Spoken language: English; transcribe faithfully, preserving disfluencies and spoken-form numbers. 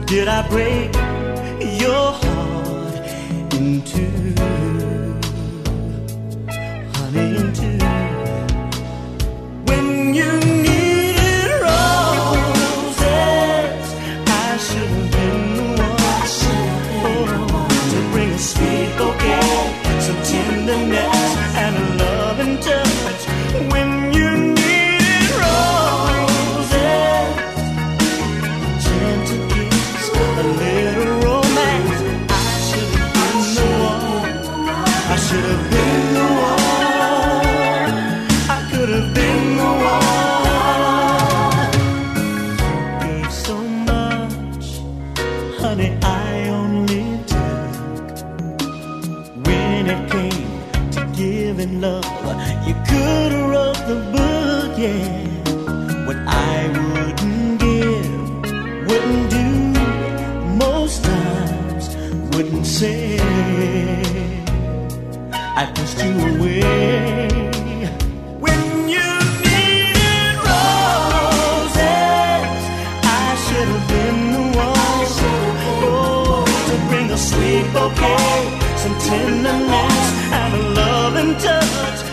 Did I break your heart in two, honey, in two? When you needed roses, I should have been the one, oh, to bring a sweet bouquet, some tenderness and a loving touch. When you needed roses, gentle kiss, a little romance, I should have been the one. I should have been the one. I could have been the one. Gave so much, honey, I only took. When it came to giving love, you could have wrote the book, yeah. What I wouldn't give, wouldn't do, most times wouldn't say. I pushed you away. When you needed roses, I should have been the one, oh, to bring a sweet bouquet, some tenderness and a loving touch.